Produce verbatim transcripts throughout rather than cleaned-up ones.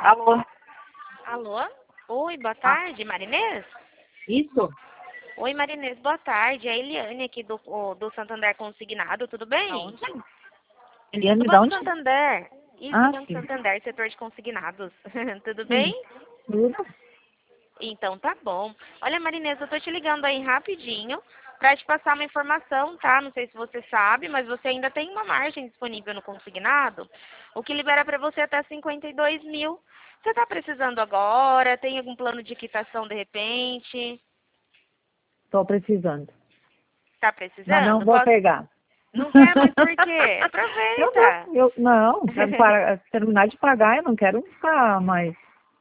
Alô? Alô? Oi, boa Ah, tarde, Marinês? isso? Oi, Marinês, boa tarde. É a Eliane aqui do, o- do Santander Consignado, tudo bem? Aonde? Do Eliane, de Banco onde? Santander. Isso, do Ah, Banco sim. Santander, setor de consignados. Tudo bem? Sim. Tudo? Então tá bom. Olha, Marinês, eu tô te ligando aí rapidinho pra te passar uma informação, tá? Não sei se você sabe, mas você ainda tem uma margem disponível no consignado, o que libera pra você até cinquenta e dois mil. Você tá precisando agora? Tem algum plano de quitação de repente? Tô precisando. Tá Mas não precisando? vou Posso... pegar. Não quer, mas por quê? Eu não, Aproveita. eu, não, pra para terminar de pagar, eu não quero ficar mais.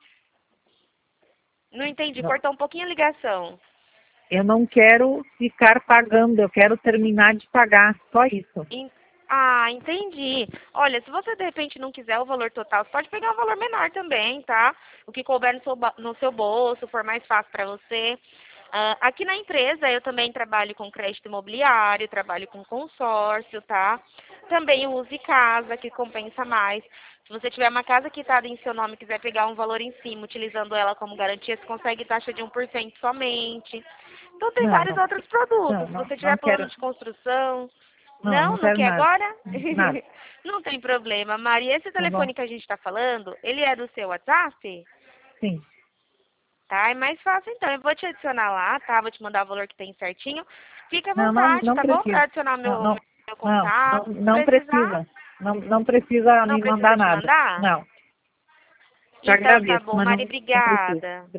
Não entendi, Não. cortou um pouquinho a ligação. Eu não quero ficar pagando, eu quero terminar de pagar, só isso. En- Ah, entendi. Olha, se você de repente não quiser o valor total, você pode pegar um valor menor também, tá? O que couber no seu, ba- no seu bolso, for mais fácil para você. Ah, aqui na empresa eu também trabalho com crédito imobiliário, trabalho com consórcio, tá? Também use casa, que compensa mais. Se você tiver uma casa quitada em seu nome e quiser pegar um valor em cima, utilizando ela como garantia, você consegue taxa de um por cento somente. Então tem Não, vários não, outros não, produtos. Se não, você não tiver plano quero, de construção, não, não, não não quero quer nada. agora? Nada, Não tem problema, Mari. Esse tá bom? telefone que a gente está falando, ele é do seu WhatsApp? Sim. Tá, é mais fácil então. Eu vou te adicionar lá, tá? Vou te mandar o valor que tem certinho. Fica à Não, não, vontade, não tá bom? Para precisa. adicionar Não, meu, não, meu não, não, contato. Se não precisar, precisa. Não, não precisa não me precisa mandar te nada. mandar? Não. Te Então tá agradeço, bom, mas Mari, não, não precisa. obrigada.